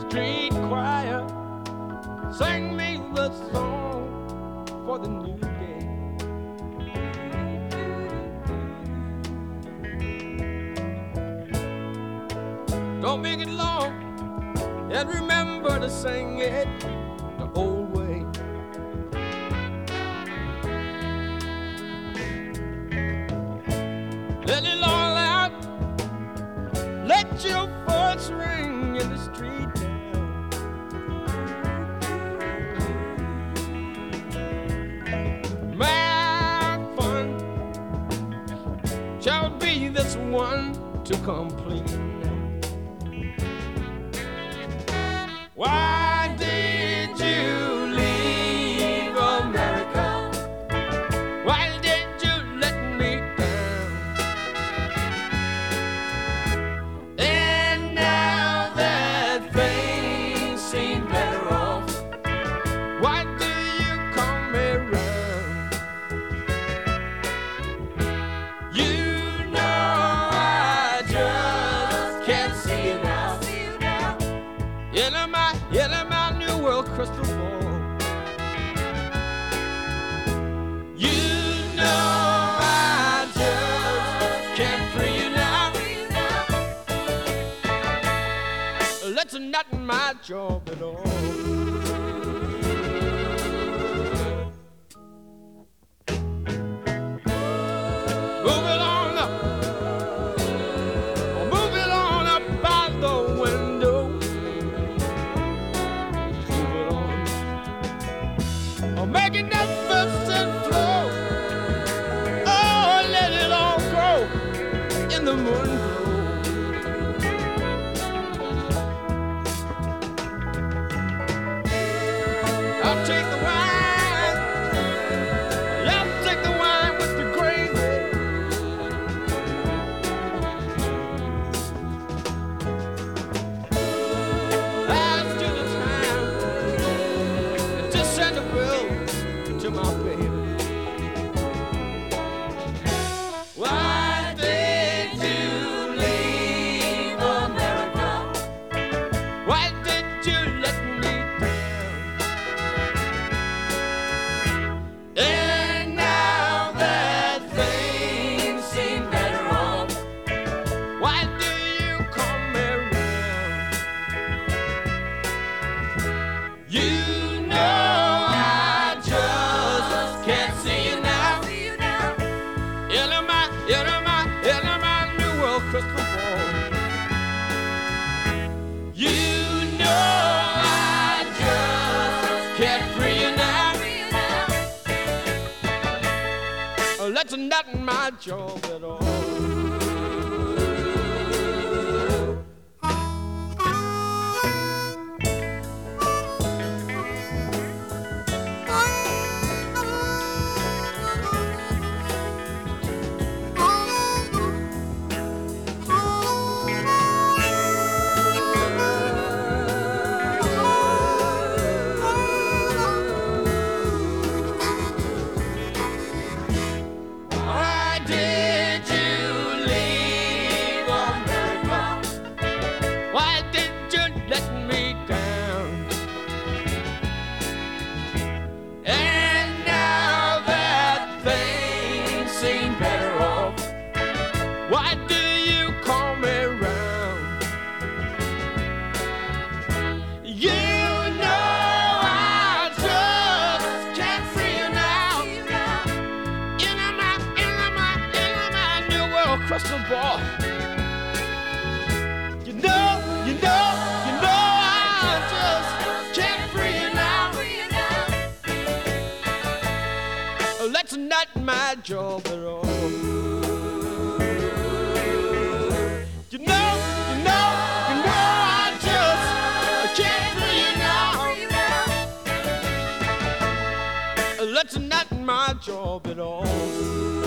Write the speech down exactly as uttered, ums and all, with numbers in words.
street choir sang me the song for the new day. Don't make it long, and remember to sing it the old way. Let it all out, let your voice ring in the street now. My fun shall be this one to complete. Why did you leave America? Why did you let me down? And now that things seem better off, why do you come around? You know I just can't see you now. In my, in my new world crystal ball, you know I just can't free you now. That's not my job at all. Move it on up, move it on up by the window. Making that fuss and flow. Oh, let it all go in the moon glow. I'll take the wine. I'll take the wine with the gravy. As to the time, to send a bill to my baby. Why did you leave America? Why did you let me down? And now that things seem better off, why do you come around? You know I just can't see you now. In my, in my, in my new world crystal ball. You know I just can't free you now. That's not my job at all. Why did you leave America? Why did you let me down? And now that things seem better off, why do you come around? You know I just can't free you now. In my, in my, in my new world crystal ball. You know, you know, you know I just can't free you now. That's not my job at all. You know, you know, you know I just can't free you now. That's not my job at all.